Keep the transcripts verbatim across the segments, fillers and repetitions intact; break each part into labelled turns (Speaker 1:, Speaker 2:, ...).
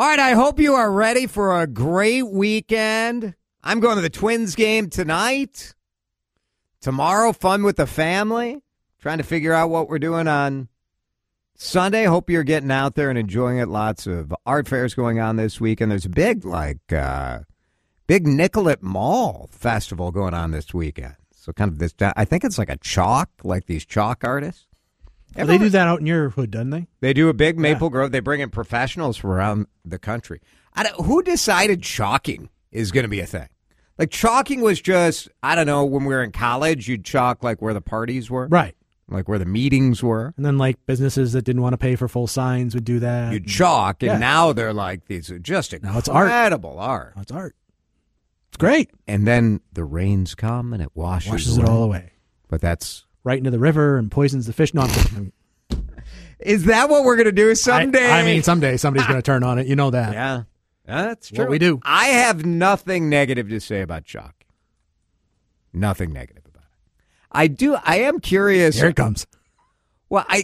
Speaker 1: All right, I hope you are ready for a great weekend. I'm going to the Twins game tonight. Tomorrow, fun with the family. Trying to figure out what we're doing on Sunday. Hope you're getting out there and enjoying it. Lots of art fairs going on this week. And there's a big, like, uh, big Nicollet Mall festival going on this weekend. So kind of this, I think it's like a chalk, like these chalk artists.
Speaker 2: Well, they do that out in your hood, doesn't they?
Speaker 1: They do a big Maple yeah. Grove. They bring in professionals from around the country. I don't, who decided chalking is going to be a thing? Like, chalking was just, I don't know, when we were in college, you'd chalk like where the parties were.
Speaker 2: Right.
Speaker 1: Like where the meetings were.
Speaker 2: And then like businesses that didn't want to pay for full signs would do that.
Speaker 1: You'd chalk, and yeah. now they're like, these are just incredible now it's art. art.
Speaker 2: Now it's art. It's great.
Speaker 1: And then the rains come and it washes,
Speaker 2: washes
Speaker 1: away.
Speaker 2: it all away.
Speaker 1: But that's...
Speaker 2: right into the river and poisons the fish. No, I'm
Speaker 1: Is that what we're going to do someday?
Speaker 2: I, I mean, someday somebody's going to turn on it. You know that.
Speaker 1: Yeah. That's true.
Speaker 2: What we do.
Speaker 1: I have nothing negative to say about chalk. Nothing negative about it. I do. I am curious.
Speaker 2: Here it comes.
Speaker 1: Well, I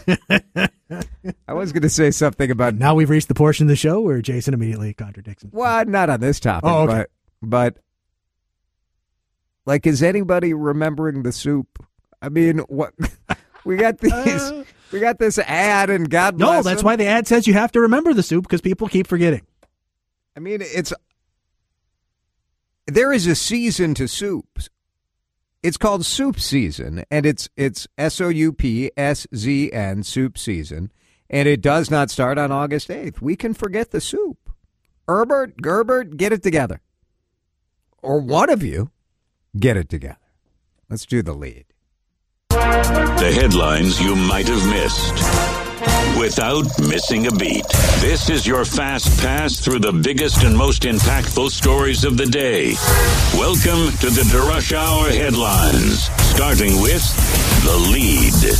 Speaker 1: I was going to say something about...
Speaker 2: Now we've reached the portion of the show where Jason immediately contradicts him.
Speaker 1: Well, not on this topic.
Speaker 2: Oh, okay.
Speaker 1: But, but, like, is anybody remembering the soup? I mean, what... We got these. Uh, we got this ad, and God bless.
Speaker 2: No, that's
Speaker 1: them.
Speaker 2: why the ad says you have to remember the soup because people keep forgetting.
Speaker 1: I mean, it's there is a season to soups. It's called soup season, and it's it's S O U P S Z N soup season, and it does not start on August eighth. We can forget the soup. Herbert, Gerbert, get it together, or one of you, get it together. Let's do the lead.
Speaker 3: The headlines you might have missed without missing a beat. This is your fast pass through the biggest and most impactful stories of the day. Welcome to the DeRush Hour headlines, starting with the lead.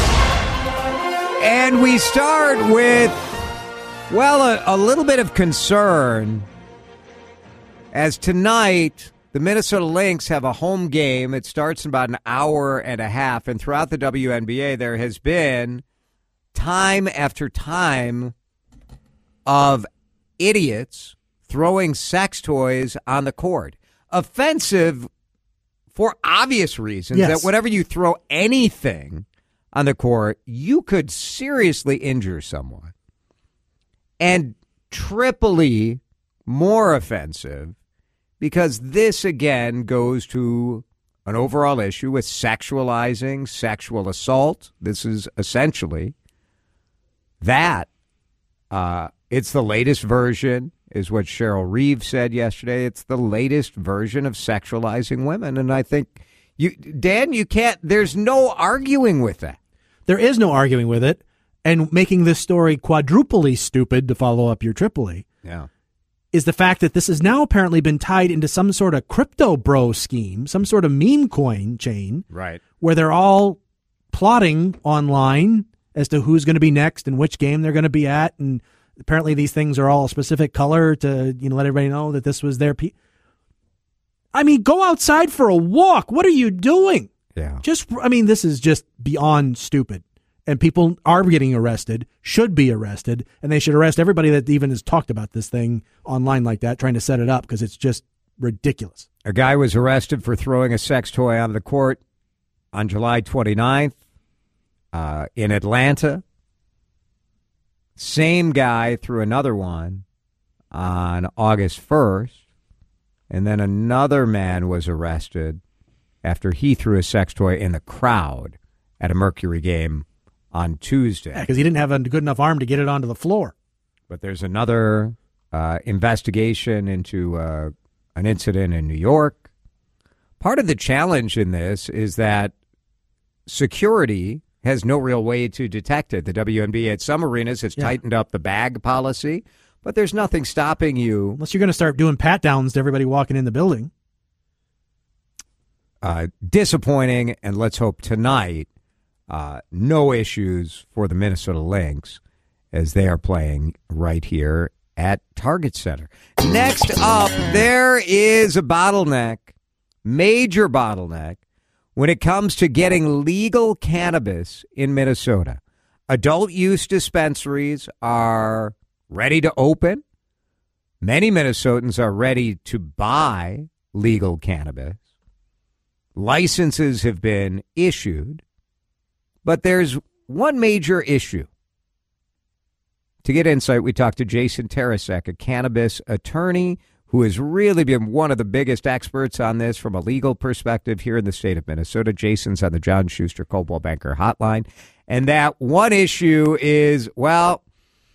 Speaker 1: And we start with, well, a, a little bit of concern as tonight... the Minnesota Lynx have a home game. It starts in about an hour and a half. And throughout the W N B A, there has been time after time of idiots throwing sex toys on the court. Offensive for obvious reasons,
Speaker 2: yes.
Speaker 1: that whenever you throw anything on the court, you could seriously injure someone. And triply more offensive, because this, again, goes to an overall issue with sexualizing sexual assault. This is essentially that. Uh, it's the latest version, is what Cheryl Reeves said yesterday. It's the latest version of sexualizing women. And I think, you, Dan, you can't, there's no arguing with that.
Speaker 2: There is no arguing with it. And making this story quadruply stupid, to follow up your triply.
Speaker 1: Yeah.
Speaker 2: Is the fact that this has now apparently been tied into some sort of crypto bro scheme, some sort of meme coin chain,
Speaker 1: right?
Speaker 2: Where they're all plotting online as to who's going to be next and which game they're going to be at, and apparently these things are all a specific color to, you know, let everybody know that this was their pe- I mean, go outside for a walk. What are you doing?
Speaker 1: Yeah.
Speaker 2: Just, I mean, this is just beyond stupid. And people are getting arrested, should be arrested, and they should arrest everybody that even has talked about this thing online like that, trying to set it up, because it's just ridiculous.
Speaker 1: A guy was arrested for throwing a sex toy on the court on July twenty-ninth uh, in Atlanta. Same guy threw another one on August first, and then another man was arrested after he threw a sex toy in the crowd at a Mercury game on Tuesday.
Speaker 2: Yeah, because he didn't have a good enough arm to get it onto the floor.
Speaker 1: But there's another uh, investigation into uh, an incident in New York. Part of the challenge in this is that security has no real way to detect it. The W N B A at some arenas has yeah. tightened up the bag policy, but there's nothing stopping you. Unless
Speaker 2: you're going to start doing pat-downs to everybody walking in the building.
Speaker 1: Uh, disappointing, and let's hope tonight Uh, no issues for the Minnesota Lynx as they are playing right here at Target Center. Next up, there is a bottleneck, major bottleneck, when it comes to getting legal cannabis in Minnesota. Adult use dispensaries are ready to open. Many Minnesotans are ready to buy legal cannabis. Licenses have been issued. But there's one major issue. To get insight, we talked to Jason Tarasek, a cannabis attorney who has really been one of the biggest experts on this from a legal perspective here in the state of Minnesota. Jason's on the John Schuster Coldwell Banker Hotline. And that one issue is, well,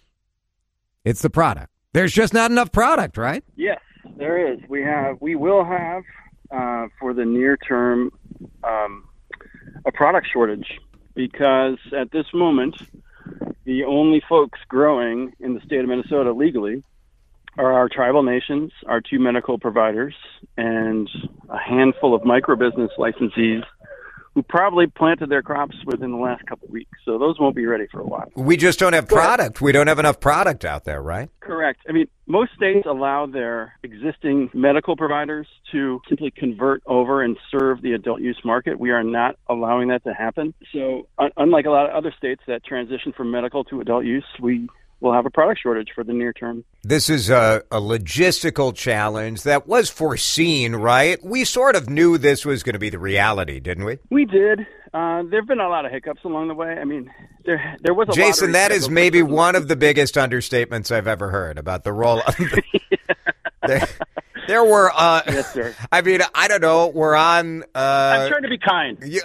Speaker 1: it's the product. There's just not enough product, right?
Speaker 4: Yes, there is. We have, we will have, uh, for the near term, um, a product shortage, because at this moment, the only folks growing in the state of Minnesota legally are our tribal nations, our two medical providers, and a handful of microbusiness licensees who probably planted their crops within the last couple of weeks. So those won't be ready for a while.
Speaker 1: We just don't have product. We don't have enough product out there, right?
Speaker 4: Correct. I mean, most states allow their existing medical providers to simply convert over and serve the adult use market. We are not allowing that to happen. So un- unlike a lot of other states that transition from medical to adult use, we will have a product shortage for the near term.
Speaker 1: This is a, a logistical challenge that was foreseen, right? We sort of knew this was going to be the reality, didn't we?
Speaker 4: We did. Uh, there have been a lot of hiccups along the way. I mean, there there was a
Speaker 1: Jason, that is maybe one of the biggest understatements I've ever heard about the roll. there, there were, uh,
Speaker 4: yes, sir.
Speaker 1: I mean, I don't know. We're on. Uh,
Speaker 4: I'm trying to be kind.
Speaker 1: You,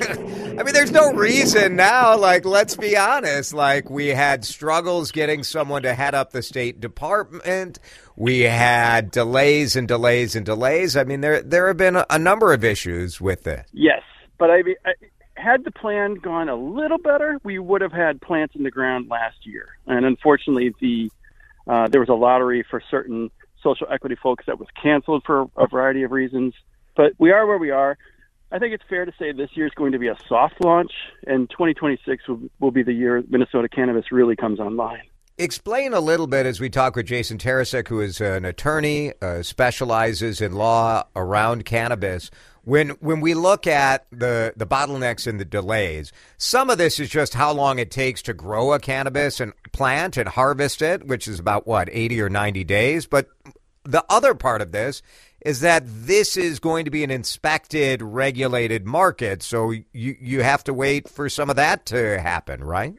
Speaker 1: I mean, there's no reason now. Like, let's be honest. Like, we had struggles getting someone to head up the State Department. We had delays and delays and delays. I mean, there there have been a, a number of issues with this.
Speaker 4: Yes, but I mean, I, had the plan gone a little better, we would have had plants in the ground last year. And unfortunately, the uh, there was a lottery for certain social equity folks that was canceled for a variety of reasons. But we are where we are. I think it's fair to say this year is going to be a soft launch, and twenty twenty-six will, will be the year Minnesota cannabis really comes online.
Speaker 1: Explain a little bit as we talk with Jason Tarasek, who is an attorney, uh, specializes in law around cannabis. When when we look at the, the bottlenecks and the delays, some of this is just how long it takes to grow a cannabis and plant and harvest it, which is about, what, eighty or ninety days. But the other part of this is that this is going to be an inspected, regulated market. So you, you have to wait for some of that to happen, right?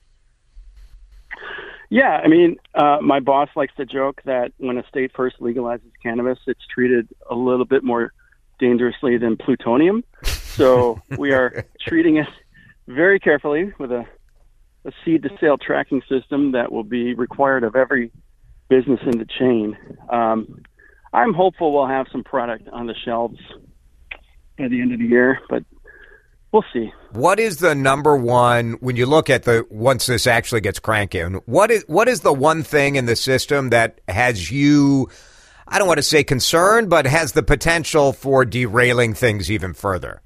Speaker 4: Yeah, I mean, uh, my boss likes to joke that when a state first legalizes cannabis, it's treated a little bit more dangerously than plutonium. So we are treating it very carefully with a, a seed-to-sale tracking system that will be required of every business in the chain. Um, I'm hopeful we'll have some product on the shelves by the end of the year, but we'll see.
Speaker 1: What is the number one, when you look at the, once this actually gets cranking, what is what is the one thing in the system that has you, I don't want to say concerned, but has the potential for derailing things even further?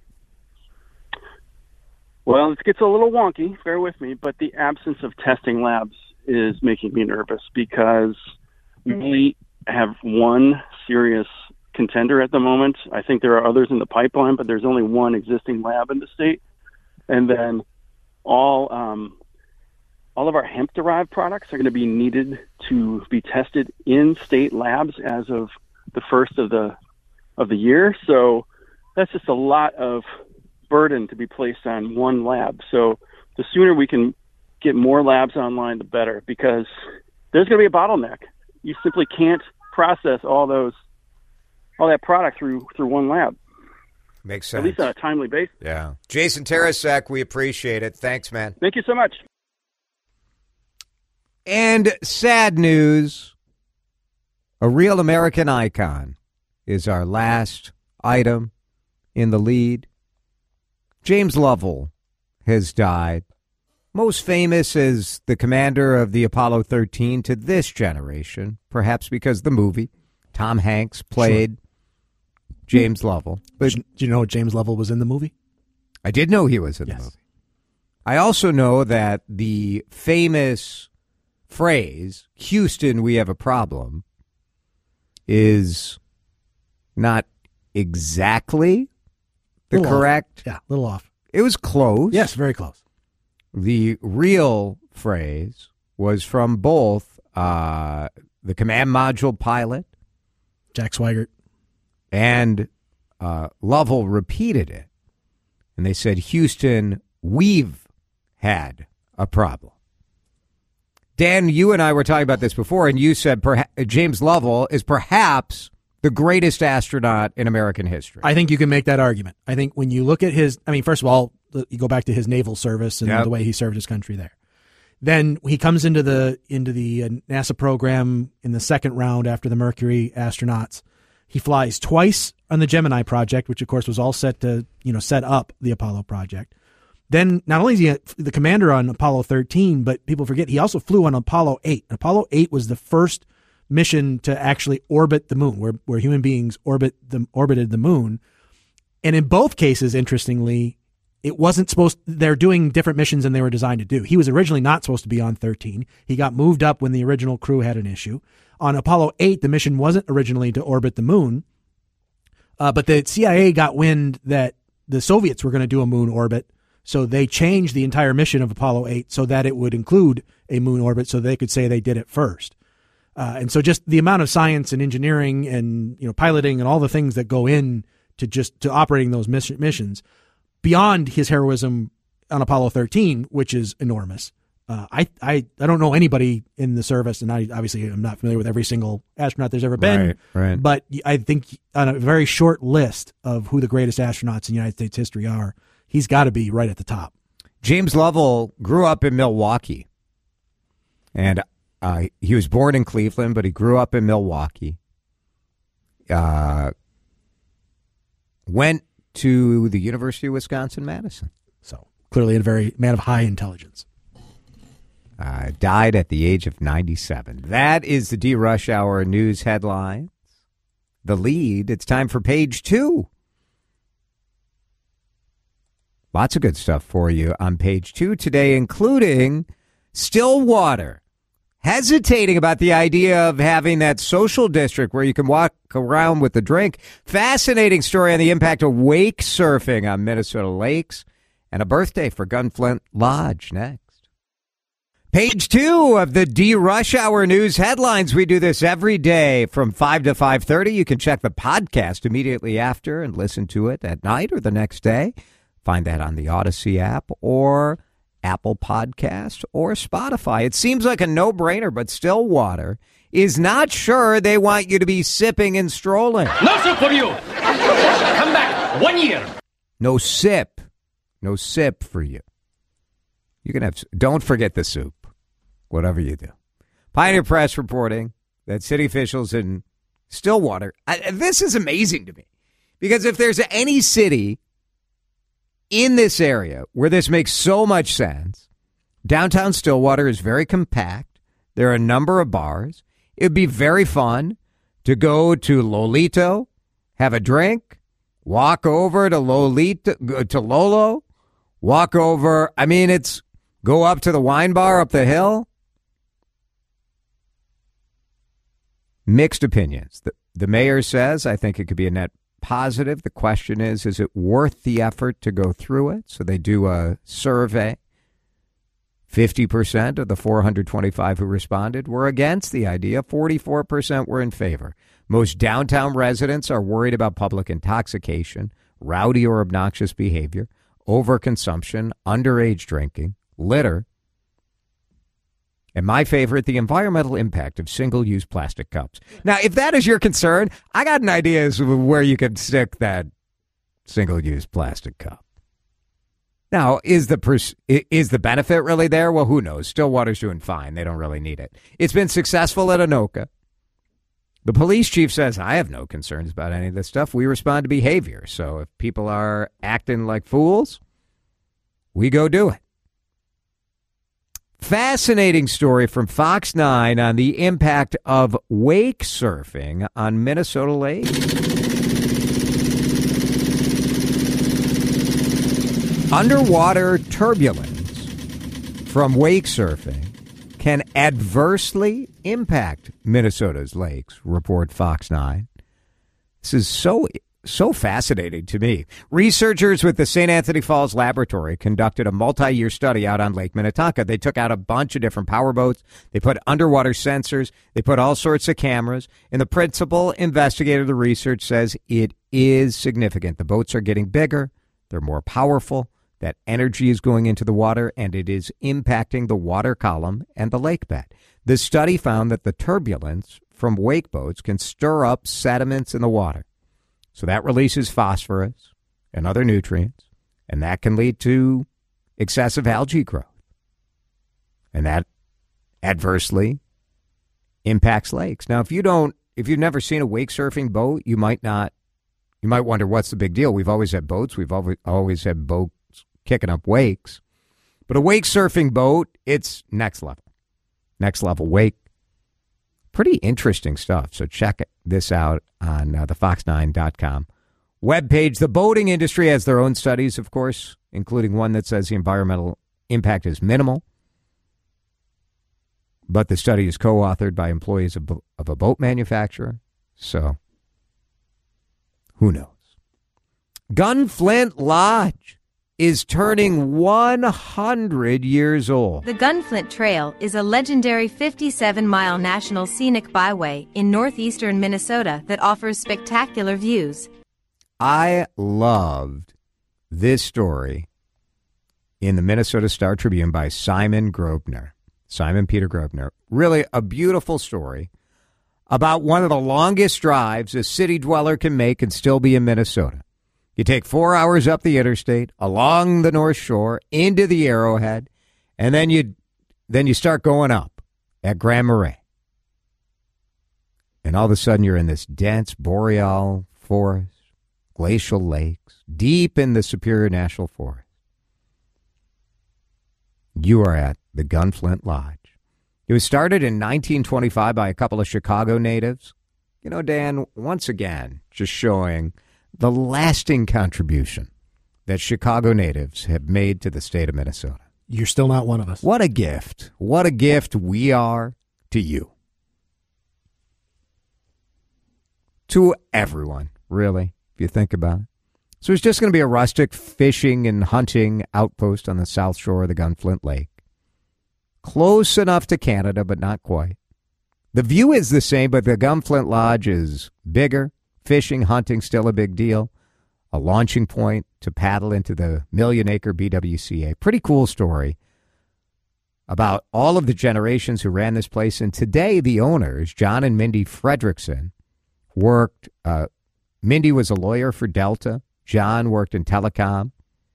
Speaker 4: Well, it gets a little wonky, bear with me, but the absence of testing labs is making me nervous because we only have one serious contender at the moment. I think there are others in the pipeline, but there's only one existing lab in the state. And then all um, all of our hemp-derived products are going to be needed to be tested in state labs as of the first of the of the year. So that's just a lot of burden to be placed on one lab. So the sooner we can get more labs online, the better, because there's going to be a bottleneck. You simply can't process all those all that product through through one lab.
Speaker 1: Makes sense.
Speaker 4: At least on a timely basis.
Speaker 1: Yeah. Jason Tarasek, we appreciate it. Thanks, man.
Speaker 4: Thank you so much.
Speaker 1: And sad news, a real American icon is our last item in the lead. James Lovell has died. Most famous as the commander of the Apollo thirteen to this generation, perhaps because the movie. Tom Hanks played sure. James Lovell.
Speaker 2: But do you know James Lovell was in the movie?
Speaker 1: I did know he was in
Speaker 2: yes.
Speaker 1: the movie. I also know that the famous phrase, Houston, we have a problem, is not exactly the correct.
Speaker 2: Off. Yeah, a little off.
Speaker 1: It was close.
Speaker 2: Yes, very close.
Speaker 1: The real phrase was from both uh, the command module pilot,
Speaker 2: Jack Swigert.
Speaker 1: And uh, Lovell repeated it. And they said, Houston, we've had a problem. Dan, you and I were talking about this before, and you said perha- James Lovell is perhaps the greatest astronaut in American history.
Speaker 2: I think you can make that argument. I think when you look at his, I mean, first of all, you go back to his naval service and
Speaker 1: yep.
Speaker 2: the way he served his country there. Then he comes into the into the uh, NASA program in the second round after the Mercury astronauts. He flies twice on the Gemini project, which of course was all set to, you know, set up the Apollo project. Then not only is he the commander on Apollo thirteen, but people forget he also flew on Apollo eight. Apollo eight was the first mission to actually orbit the moon, where where human beings orbit the orbited the moon. And in both cases, interestingly, it wasn't supposed, they're doing different missions than they were designed to do. He was originally not supposed to be on thirteen. He got moved up when the original crew had an issue. On Apollo eight, the mission wasn't originally to orbit the moon, uh, but the C I A got wind that the Soviets were going to do a moon orbit, so they changed the entire mission of Apollo eight so that it would include a moon orbit so they could say they did it first. Uh, and so just the amount of science and engineering and, you know, piloting and all the things that go in to just to operating those miss- missions beyond his heroism on Apollo thirteen, which is enormous. Uh, I, I I don't know anybody in the service, and I obviously am not familiar with every single astronaut there's ever been.
Speaker 1: Right, right.
Speaker 2: But I think on a very short list of who the greatest astronauts in United States history are, he's got to be right at the top.
Speaker 1: James Lovell grew up in Milwaukee, and uh, he was born in Cleveland, but he grew up in Milwaukee. Uh, went to the University of Wisconsin-Madison.
Speaker 2: So clearly a very man of high intelligence.
Speaker 1: Uh, died at the age of ninety-seven. That is the D Rush Hour news headlines. The lead. It's time for page two. Lots of good stuff for you on page two today, including Stillwater hesitating about the idea of having that social district where you can walk around with a drink. Fascinating story on the impact of wake surfing on Minnesota lakes, and a birthday for Gunflint Lodge next. Page two of the D Rush Hour news headlines. We do this every day from five to five thirty. You can check the podcast immediately after and listen to it at night or the next day. Find that on the Odyssey app or Apple Podcast or Spotify. It seems like a no-brainer, but Stillwater is not sure they want you to be sipping and strolling.
Speaker 5: No sip for you. Come back. One year.
Speaker 1: No sip. No sip for you. You can have, don't forget the soup. Whatever you do. Pioneer Press reporting that city officials in Stillwater, I, this is amazing to me, because if there's any city in this area where this makes so much sense, downtown Stillwater is very compact. There are a number of bars. It would be very fun to go to Lolito, have a drink, walk over to Lolito, to Lolo, walk over. I mean, it's go up to the wine bar up the hill. Mixed opinions. The, the mayor says, I think it could be a net positive. The question is, is it worth the effort to go through it? So they do a survey. fifty percent of the four hundred twenty-five who responded were against the idea. forty-four percent were in favor. Most downtown residents are worried about public intoxication, rowdy or obnoxious behavior, overconsumption, underage drinking, litter, and my favorite, the environmental impact of single-use plastic cups. Now, if that is your concern, I got an idea as to where you could stick that single-use plastic cup. Now, is the pers- is the benefit really there? Well, who knows? Stillwater's doing fine. They don't really need it. It's been successful at Anoka. The police chief says, I have no concerns about any of this stuff. We respond to behavior. So if people are acting like fools, we go do it. Fascinating story from Fox nine on the impact of wake surfing on Minnesota lakes. Underwater turbulence from wake surfing can adversely impact Minnesota's lakes, report Fox nine. This is so so fascinating to me. Researchers with the Saint Anthony Falls Laboratory conducted a multi-year study out on Lake Minnetonka. They took out a bunch of different powerboats. They put underwater sensors. They put all sorts of cameras. And the principal investigator of the research says it is significant. The boats are getting bigger. They're more powerful. That energy is going into the water, and it is impacting the water column and the lake bed. The study found that the turbulence from wake boats can stir up sediments in the water. So that releases phosphorus and other nutrients, and that can lead to excessive algae growth. And that adversely impacts lakes. Now, if you don't, if you've never seen a wake surfing boat, you might not, you might wonder what's the big deal. We've always had boats. We've always, always had boats kicking up wakes. But a wake surfing boat, it's next level. Next level wake. Pretty interesting stuff. So check this out on uh, the fox nine dot com webpage. The boating industry has their own studies, of course, including one that says the environmental impact is minimal. But the study is co-authored by employees of, of a boat manufacturer. So who knows? Gunflint Lodge is turning one hundred years old.
Speaker 6: The Gunflint Trail is a legendary fifty-seven mile national scenic byway in northeastern Minnesota that offers spectacular views.
Speaker 1: I loved this story in the Minnesota Star Tribune by Simon Grosvenor. Simon Peter Grosvenor. Really a beautiful story about one of the longest drives a city dweller can make and still be in Minnesota. You take four hours up the interstate, along the North Shore, into the Arrowhead, and then you then you start going up at Grand Marais. And all of a sudden you're in this dense boreal forest, glacial lakes, deep in the Superior National Forest. You are at the Gunflint Lodge. It was started in nineteen twenty-five by a couple of Chicago natives. You know, Dan, once again, just showing the lasting contribution that Chicago natives have made to the state of Minnesota.
Speaker 2: You're still not one of us.
Speaker 1: What a gift. What a gift we are to you. To everyone, really, if you think about it. So it's just going to be a rustic fishing and hunting outpost on the south shore of the Gunflint Lake. Close enough to Canada, but not quite. The view is the same, but the Gunflint Lodge is bigger. Fishing, hunting, still a big deal. A launching point to paddle into the million-acre B W C A. Pretty cool story about all of the generations who ran this place. And today, the owners, John and Mindy Fredrickson, worked. Uh, Mindy was a lawyer for Delta. John worked in telecom.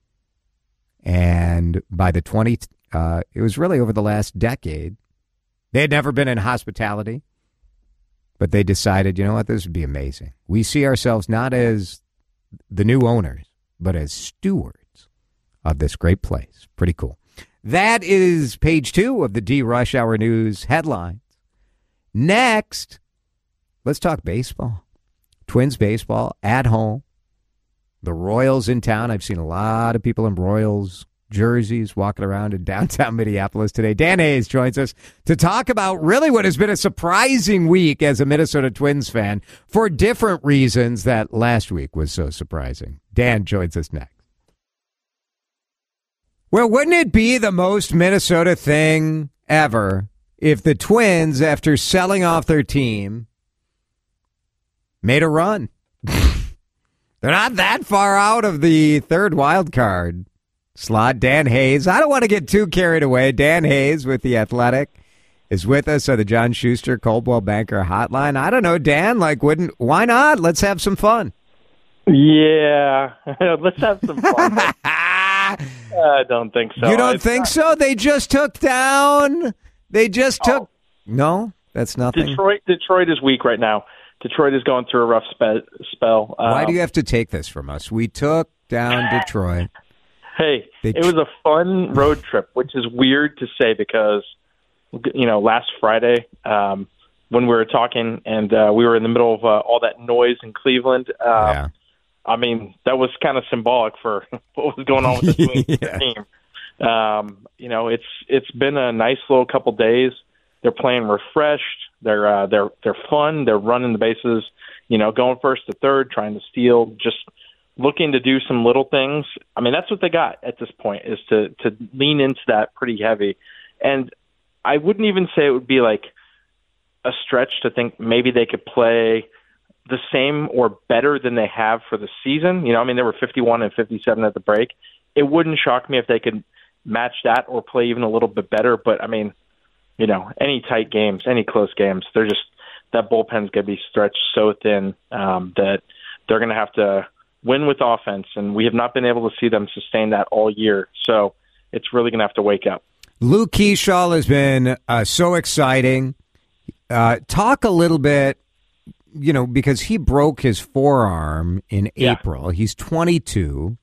Speaker 1: And by the twenty, uh, it was really over the last decade, they had never been in hospitality. But they decided, you know what, this would be amazing. We see ourselves not as the new owners, but as stewards of this great place. Pretty cool. That is page two of the D Rush Hour News headlines. Next, let's talk baseball. Twins baseball at home. The Royals in town. I've seen a lot of people in Royals jerseys walking around in downtown Minneapolis today. Dan Hayes joins us to talk about really what has been a surprising week as a Minnesota Twins fan for different reasons that last week was so surprising. Dan joins us next. Well, wouldn't it be the most Minnesota thing ever if the Twins, after selling off their team, made a run? They're not that far out of the third wild card slot. Dan Hayes. I don't want to get too carried away. Dan Hayes with The Athletic is with us on the John Schuster Coldwell Banker Hotline. I don't know, Dan, like, wouldn't, why not? Let's have some fun.
Speaker 7: Yeah, let's have some fun. I don't think so.
Speaker 1: You don't
Speaker 7: it's
Speaker 1: think
Speaker 7: not.
Speaker 1: so? They just took down, they just took, oh. No, that's nothing.
Speaker 7: Detroit, Detroit is weak right now. Detroit is going through a rough spe- spell.
Speaker 1: Why
Speaker 7: um,
Speaker 1: do you have to take this from us? We took down Detroit.
Speaker 7: Hey,
Speaker 1: They
Speaker 7: it was a fun road trip, which is weird to say because, you know, last Friday um, when we were talking and uh, we were in the middle of uh, all that noise in Cleveland, uh,
Speaker 1: Yeah.
Speaker 7: I mean, that was kind of symbolic for what was going on with the Twins
Speaker 1: Yeah.
Speaker 7: team. Um, you know, it's it's been a nice little couple days. They're playing refreshed. They're uh, they're they're fun. They're running the bases, you know, going first to third, trying to steal, just looking to do some little things. I mean, that's what they got at this point, is to to lean into that pretty heavy. And I wouldn't even say it would be like a stretch to think maybe they could play the same or better than they have for the season. You know, I mean, they were fifty-one and fifty-seven at the break. It wouldn't shock me if they could match that or play even a little bit better. But I mean, you know, any tight games, any close games, they're just, that bullpen's going to be stretched so thin um, that they're going to have to win with offense. And we have not been able to see them sustain that all year. So it's really going to have to wake up.
Speaker 1: Luke Keeschall has been uh, so exciting. Uh, talk a little bit, you know, because he broke his forearm in
Speaker 7: Yeah.
Speaker 1: April. He's twenty-two.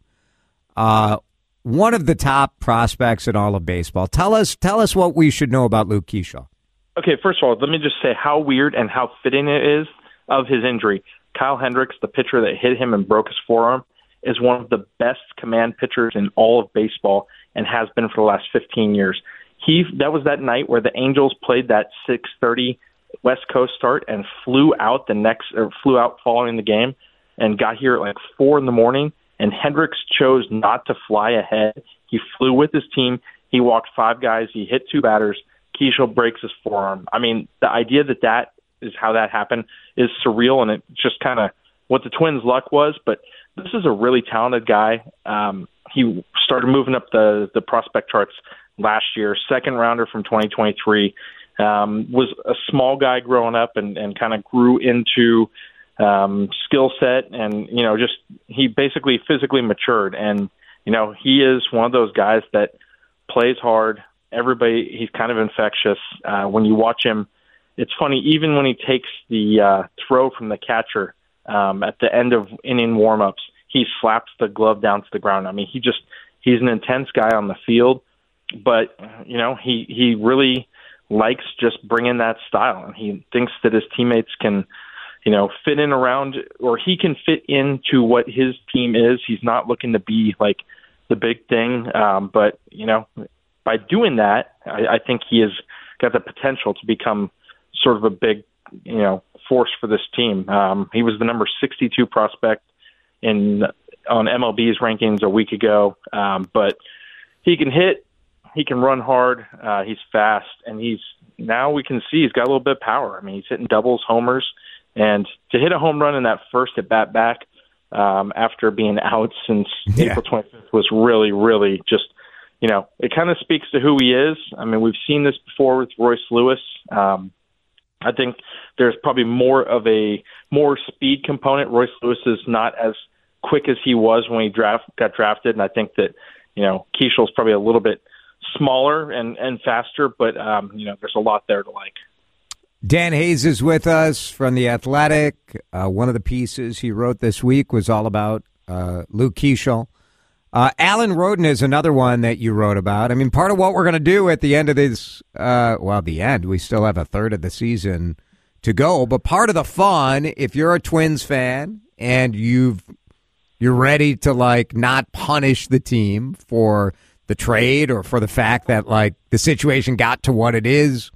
Speaker 1: Uh, one of the top prospects in all of baseball. Tell us, tell us what we should know about Luke Keeschall.
Speaker 7: Okay, first of all, let me just say how weird and how fitting it is of his injury. Kyle Hendricks, the pitcher that hit him and broke his forearm, is one of the best command pitchers in all of baseball and has been for the last fifteen years. He that was that night where the Angels played that six thirty West Coast start and flew out the next or flew out following the game and got here at like four in the morning. And Hendricks chose not to fly ahead. He flew with his team. He walked five guys. He hit two batters. Keeschall breaks his forearm. I mean, the idea that that is how that happened is surreal, and it's just kind of what the Twins' luck was. But this is a really talented guy. Um, he started moving up the, the prospect charts last year, second rounder from twenty twenty-three. Um, was a small guy growing up and, and kind of grew into um, skill set, and, you know, just he basically physically matured. And, you know, he is one of those guys that plays hard. Everybody, he's kind of infectious. Uh, when you watch him, it's funny, even when he takes the uh, throw from the catcher um, at the end of inning warmups, he slaps the glove down to the ground. I mean, he just, he's an intense guy on the field, but, you know, he, he really likes just bringing that style, and he thinks that his teammates can, you know, fit in around, or he can fit into what his team is. He's not looking to be like the big thing, um, but, you know, by doing that, I, I think he has got the potential to become sort of a big, you know, force for this team. Um, he was the number sixty-two prospect in on M L B's rankings a week ago, um, but he can hit, he can run hard, uh, he's fast, and he's now we can see he's got a little bit of power. I mean, he's hitting doubles, homers, and to hit a home run in that first at bat back um, after being out since
Speaker 1: Yeah.
Speaker 7: April twenty-fifth was really, really just. You know, it kind of speaks to who he is. I mean, we've seen this before with Royce Lewis. Um, I think there's probably more of a more speed component. Royce Lewis is not as quick as he was when he draft got drafted, and I think that, you know, Keeschall's probably a little bit smaller and, and faster, but, um, you know, there's a lot there to like.
Speaker 1: Dan Hayes is with us from The Athletic. Uh, one of the pieces he wrote this week was all about uh, Luke Keeschall. Uh, Alan Roden is another one that you wrote about. I mean, part of what we're going to do at the end of this, uh, well, the end, we still have a third of the season to go, but part of the fun, if you're a Twins fan and you've, you're ready to, like, not punish the team for the trade or for the fact that, like, the situation got to what it is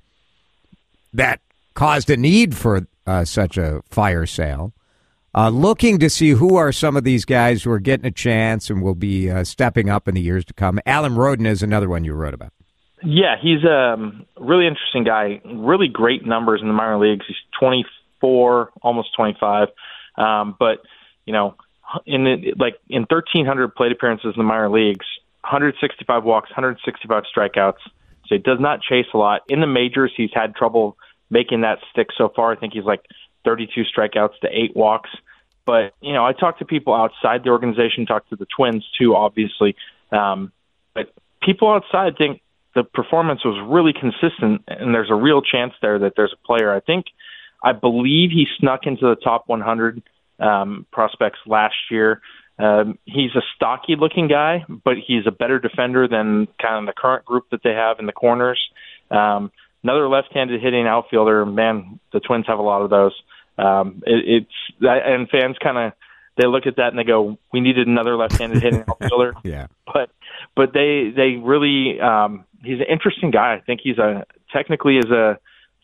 Speaker 1: that caused a need for uh, such a fire sale. Uh, looking to see who are some of these guys who are getting a chance and will be uh, stepping up in the years to come. Alan Roden is another one you wrote about.
Speaker 7: Yeah, he's a um, really interesting guy. Really great numbers in the minor leagues. He's twenty-four, almost twenty-five. Um, but, you know, in the, like in thirteen hundred plate appearances in the minor leagues, one hundred sixty-five walks, one hundred sixty-five strikeouts. So he does not chase a lot. In the majors, he's had trouble making that stick so far. I think he's like thirty-two strikeouts to eight walks. But, you know, I talk to people outside the organization, talk to the Twins too, obviously. Um, but people outside think the performance was really consistent, and there's a real chance there that there's a player. I think, I believe he snuck into the top one hundred um, prospects last year. Um, he's a stocky-looking guy, but he's a better defender than kind of the current group that they have in the corners. Um, another left-handed hitting outfielder, man, the Twins have a lot of those. Um, it, it's and fans kind of they look at that and they go, "We needed another left-handed hitting outfielder."
Speaker 1: Yeah,
Speaker 7: but but they they really um, he's an interesting guy. I think he's a technically is a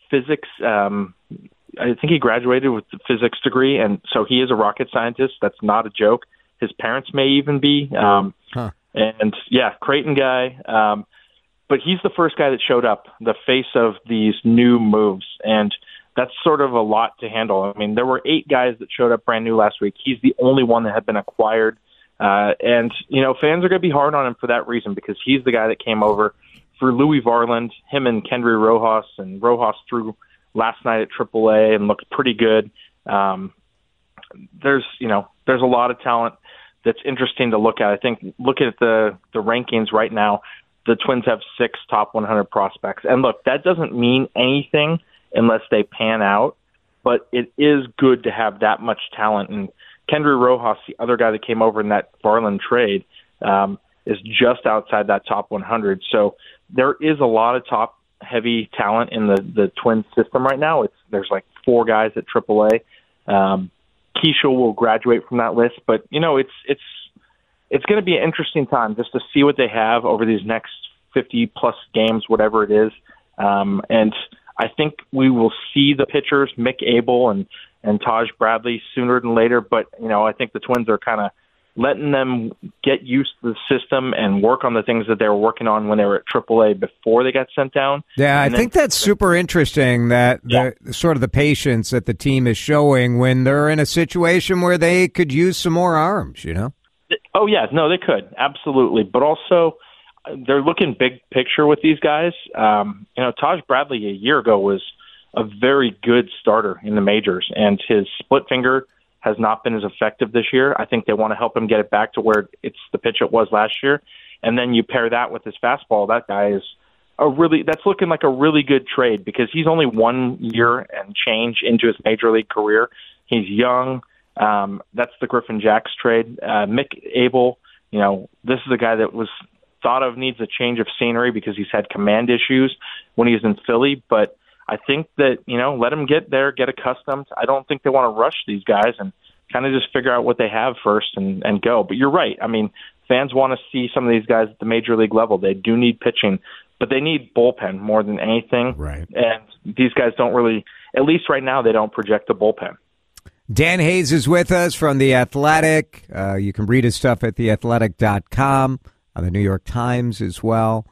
Speaker 7: physics. Um, I think he graduated with a physics degree, and so he is a rocket scientist. That's not a joke. His parents may even be. Um,
Speaker 1: huh.
Speaker 7: And, yeah, Creighton guy. Um, but he's the first guy that showed up, the face of these new moves, and that's sort of a lot to handle. I mean, there were eight guys that showed up brand new last week. He's the only one that had been acquired. Uh, and, you know, fans are going to be hard on him for that reason because he's the guy that came over for Louis Varland, him and Kendry Rojas, and Rojas threw last night at triple A and looked pretty good. Um, there's, you know, there's a lot of talent that's interesting to look at. I think looking at the, the rankings right now, the Twins have six top one hundred prospects. And look, that doesn't mean anything unless they pan out, but it is good to have that much talent. And Kendry Rojas, the other guy that came over in that Varland trade, um, is just outside that top one hundred. So there is a lot of top-heavy talent in the, the Twins system right now. It's There's like four guys at triple A. Um, Keisha will graduate from that list, but, you know, it's it's it's going to be an interesting time just to see what they have over these next fifty-plus games, whatever it is. Um, and I think we will see the pitchers, Mick Abel and, and Taj Bradley, sooner than later. But, you know, I think the Twins are kind of letting them get used to the system and work on the things that they were working on when they were at triple A before they got sent down.
Speaker 1: Yeah, I
Speaker 7: and
Speaker 1: think
Speaker 7: then,
Speaker 1: that's super interesting that
Speaker 7: yeah.
Speaker 1: the sort of the patience that the team is showing when they're in a situation where they could use some more arms, you know?
Speaker 7: Oh, yeah. No, they could. Absolutely. But also, they're looking big picture with these guys. Um, you know, Taj Bradley a year ago was a very good starter in the majors, and his split finger has not been as effective this year. I think they want to help him get it back to where it's the pitch it was last year. And then you pair that with his fastball. That guy is a really, that's looking like a really good trade because he's only one year and change into his major league career. He's young. Um, that's the Griffin Jacks trade. Uh, Mick Abel, you know, this is a guy that was thought of needs a change of scenery because he's had command issues when he was in Philly, but I think that, you know, let them get there, get accustomed. I don't think they want to rush these guys and kind of just figure out what they have first and, and go. But you're right. I mean, fans want to see some of these guys at the major league level. They do need pitching, but they need bullpen more than anything.
Speaker 1: Right.
Speaker 7: And these guys don't really, at least right now, they don't project the bullpen.
Speaker 1: Dan Hayes is with us from The Athletic. Uh, you can read his stuff at the athletic dot com, on the New York Times as well.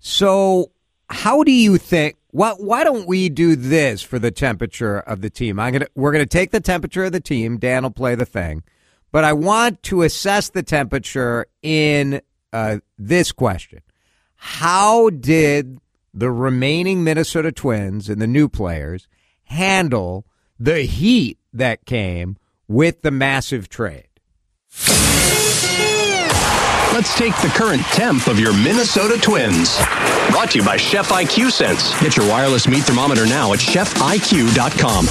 Speaker 1: So how do you think, why, why don't we do this for the temperature of the team? I'm gonna, we're going to take the temperature of the team. Dan will play the thing. But I want to assess the temperature in uh, this question. How did the remaining Minnesota Twins and the new players handle the heat that came with the massive trade?
Speaker 8: Let's take the current temp of your Minnesota Twins. Brought to you by Chef I Q Sense. Get your wireless meat thermometer now at chef I Q dot com.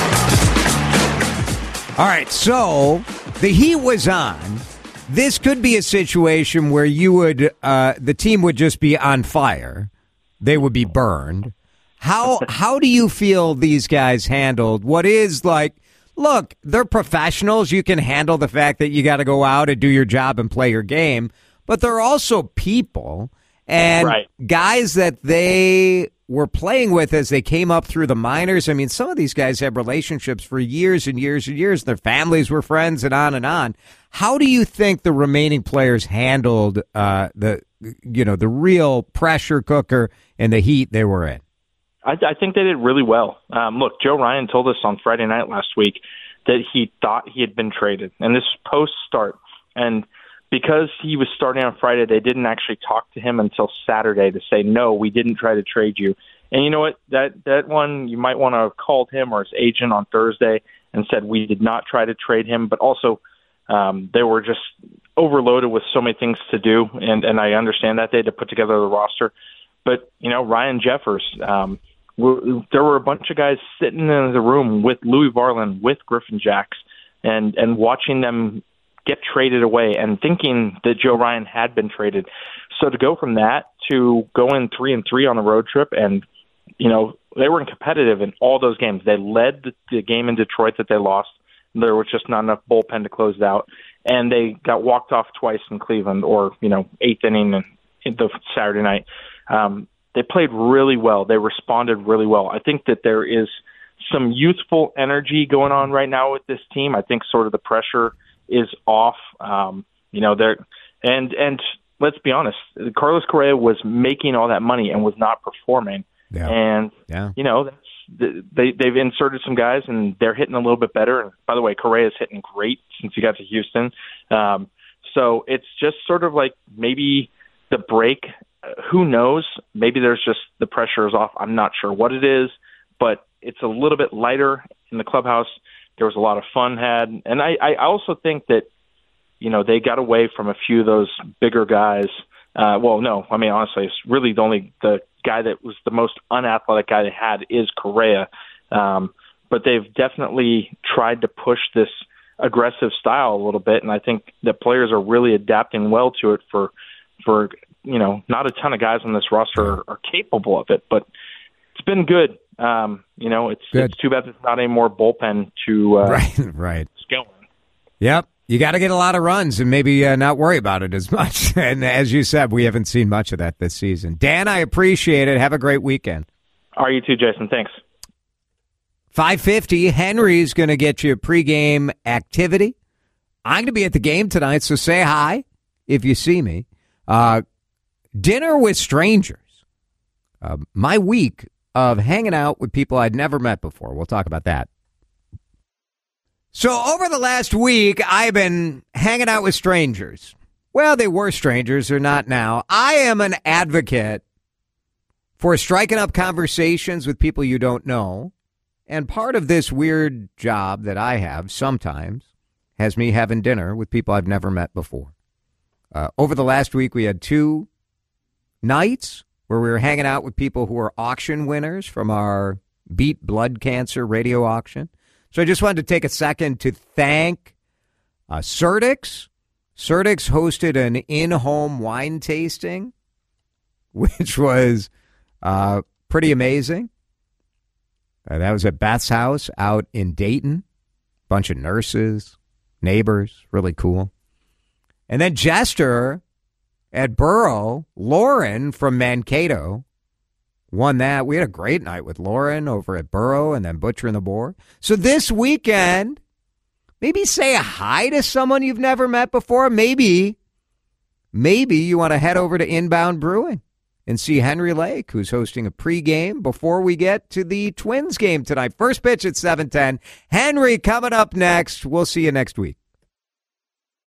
Speaker 1: All right, so the heat was on. This could be a situation where you would, uh, the team would just be on fire. They would be burned. How how do you feel these guys handled what is like, look, they're professionals. You can handle the fact that you got to go out and do your job and play your game, but they're also people and
Speaker 7: right.
Speaker 1: guys that they were playing with as they came up through the minors. I mean, some of these guys have relationships for years and years and years. Their families were friends and on and on. How do you think the remaining players handled uh, the, you know, the real pressure cooker and the heat they were in?
Speaker 7: I, I think they did really well. Um, look, Joe Ryan told us on Friday night last week that he thought he had been traded, and this post-start. And because he was starting on Friday, they didn't actually talk to him until Saturday to say, no, we didn't try to trade you. And you know what? That that one, you might want to have called him or his agent on Thursday and said, we did not try to trade him. But also, um, they were just overloaded with so many things to do, and, and I understand that they had to put together the roster. But, you know, Ryan Jeffers, um, w- there were a bunch of guys sitting in the room with Louis Varland, with Griffin Jacks, and, and watching them get traded away and thinking that Joe Ryan had been traded. So to go from that to going three and three on the road trip, and, you know, they were competitive in all those games. They led the, the game in Detroit that they lost. There was just not enough bullpen to close it out. And they got walked off twice in Cleveland, or, you know, eighth inning in the Saturday night. Um, they played really well. They responded really well. I think that there is some youthful energy going on right now with this team. I think sort of the pressure is off. Um, you know, they're and and let's be honest, Carlos Correa was making all that money and was not performing.
Speaker 1: Yeah.
Speaker 7: And
Speaker 1: yeah.
Speaker 7: you know, that's, they they've inserted some guys and they're hitting a little bit better. And by the way, Correa's hitting great since he got to Houston. Um, so it's just sort of like maybe the break. Uh, who knows? Maybe there's just the pressure is off. I'm not sure what it is, but it's a little bit lighter in the clubhouse. There was a lot of fun had. And I, I also think that, you know, they got away from a few of those bigger guys. Uh, well, no, I mean, honestly, it's really the only the guy that was the most unathletic guy they had is Correa. Um, but they've definitely tried to push this aggressive style a little bit. And I think that players are really adapting well to it for, for, you know, not a ton of guys on this roster are, are capable of it, but it's been good. Um, you know, it's,
Speaker 1: Good.
Speaker 7: it's too bad there's not any more bullpen to uh,
Speaker 1: right, right.
Speaker 7: going.
Speaker 1: Yep. You got to get a lot of runs and maybe uh, not worry about it as much. And as you said, we haven't seen much of that this season. Dan, I appreciate it. Have a great weekend.
Speaker 7: All right, you too, Jason. Thanks.
Speaker 1: five fifty, Henry's going to get you a pregame activity. I'm going to be at the game tonight, so say hi if you see me. Uh, dinner with strangers. Uh, my week of hanging out with people I'd never met before. We'll talk about that. So over the last week, I've been hanging out with strangers. Well, they were strangers, or not now. I am an advocate for striking up conversations with people you don't know. And part of this weird job that I have sometimes has me having dinner with people I've never met before. Uh, over the last week, we had two nights where we were hanging out with people who are auction winners from our Beat Blood Cancer radio auction. So I just wanted to take a second to thank uh, Certix. Certix hosted an in-home wine tasting, which was uh, pretty amazing. Uh, that was at Beth's house out in Dayton. Bunch of nurses, neighbors, really cool. And then Jester at Burrow, Lauren from Mankato, won that. We had a great night with Lauren over at Burrow and then Butcher and the Boar. So this weekend, maybe say a hi to someone you've never met before. Maybe, maybe you want to head over to Inbound Brewing and see Henry Lake, who's hosting a pregame before we get to the Twins game tonight. First pitch at seven ten. Henry coming up next. We'll see you next week.